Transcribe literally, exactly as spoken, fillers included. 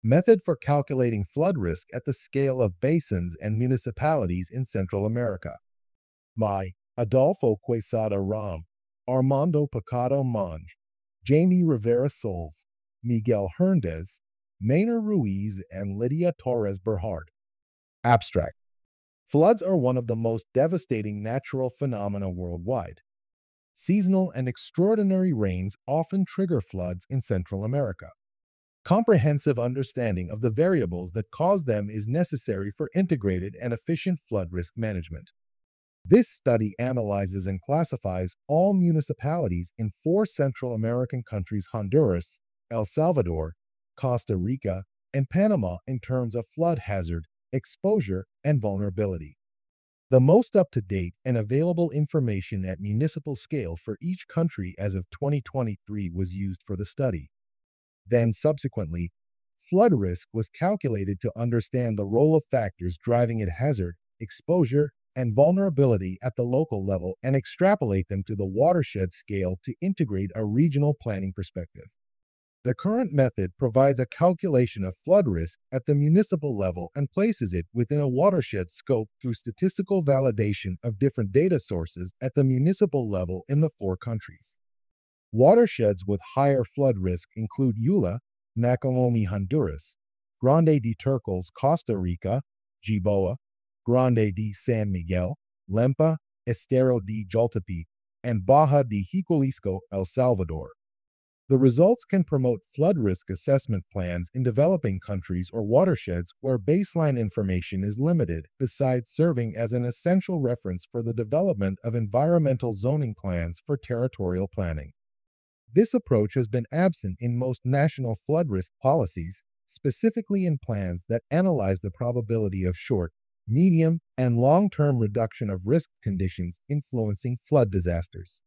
Method for calculating flood risk at the scale of basins and municipalities in Central America. By Adolfo Quesada Ram, Armando Picado Monge, Jamie Rivera Soles, Miguel Hernandez, Maynard Ruiz, and Lydia Torres Berhard. Abstract. Floods are one of the most devastating natural phenomena worldwide. Seasonal and extraordinary rains often trigger floods in Central America. Comprehensive understanding of the variables that cause them is necessary for integrated and efficient flood risk management. This study analyzes and classifies all municipalities in four Central American countries: Honduras, El Salvador, Costa Rica, and Panama in terms of flood hazard, exposure, and vulnerability. The most up-to-date and available information at municipal scale for each country as of twenty twenty-three was used for the study. Then, subsequently, flood risk was calculated to understand the role of factors driving it: hazard, exposure, and vulnerability at the local level, and extrapolate them to the watershed scale to integrate a regional planning perspective. The current method provides a calculation of flood risk at the municipal level and places it within a watershed scope through statistical validation of different data sources at the municipal level in the four countries. Watersheds with higher flood risk include Yula, Nacamomi, Honduras; Grande de Turcos, Costa Rica; Jiboa; Grande de San Miguel; Lempa; Estero de Joltepe; and Baja de Jalisco, El Salvador. The results can promote flood risk assessment plans in developing countries or watersheds where baseline information is limited, besides serving as an essential reference for the development of environmental zoning plans for territorial planning. This approach has been absent in most national flood risk policies, specifically in plans that analyze the probability of short, medium, and long-term reduction of risk conditions influencing flood disasters.